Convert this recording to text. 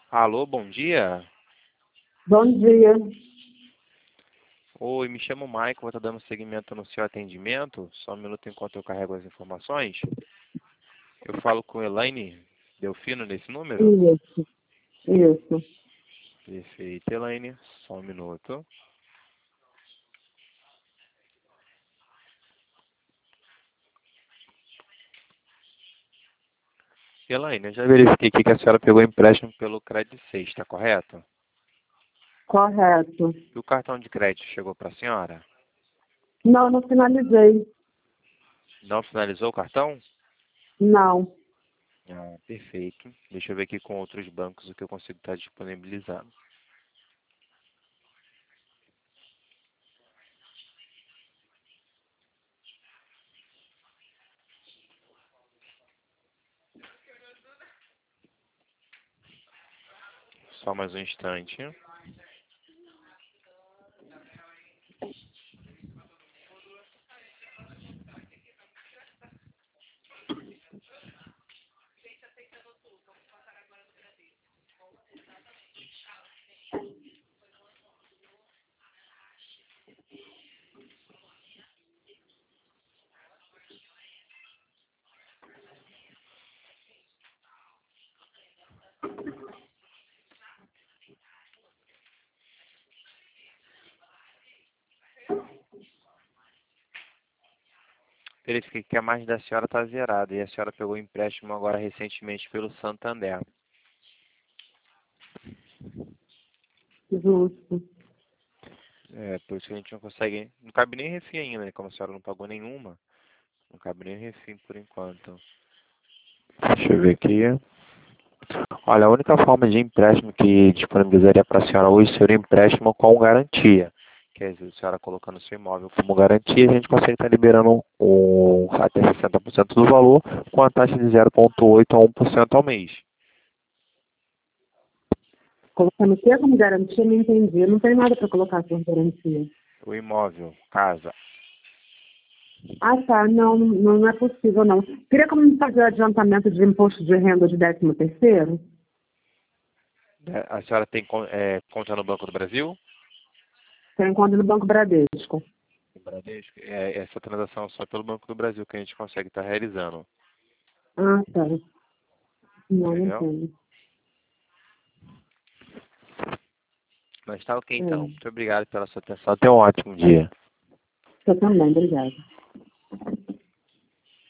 Alô, bom dia. Bom dia. Oi, me chamo Michael, vou estar dando seguimento no seu atendimento. Só um minuto enquanto eu carrego as informações. Eu falo com Elaine Delfino nesse número? Isso, isso. Perfeito, Elaine. Só um minuto. Elaine, eu já verifiquei aqui que a senhora pegou empréstimo pelo Credit 6, está correto? Correto. E o cartão de crédito chegou para a senhora? Não, não finalizei. Não finalizou o cartão? Não. Ah, perfeito. Deixa eu ver aqui com outros bancos o que eu consigo estar disponibilizando. Só mais um instante. Verifiquei que a margem da senhora está zerada e a senhora pegou empréstimo agora recentemente pelo Santander. Justo. É, por isso que a gente não consegue. Não cabe nem refim ainda, né? Como a senhora não pagou nenhuma, não cabe nem refim por enquanto. Deixa eu ver aqui. Olha, a única forma de empréstimo que disponibilizaria para a senhora hoje seria o empréstimo com garantia. Quer dizer, a senhora colocando seu imóvel como garantia, a gente consegue estar liberando até 60% do valor com a taxa de 0,8 a 1% ao mês. Colocando o que como garantia, não entendi. Não tem nada para colocar como garantia. O imóvel, casa. Ah, tá. Não, não é possível, não. Queria como fazer o adiantamento de imposto de renda de 13º? A senhora tem conta no Banco do Brasil? Tem conta no Banco Bradesco. No Bradesco? Essa transação é só pelo Banco do Brasil que a gente consegue estar realizando. Ah, tá. Não Entendeu? tenho. Mas tá ok então. É. Muito obrigado pela sua atenção. Tenha um ótimo dia. Eu também, obrigada.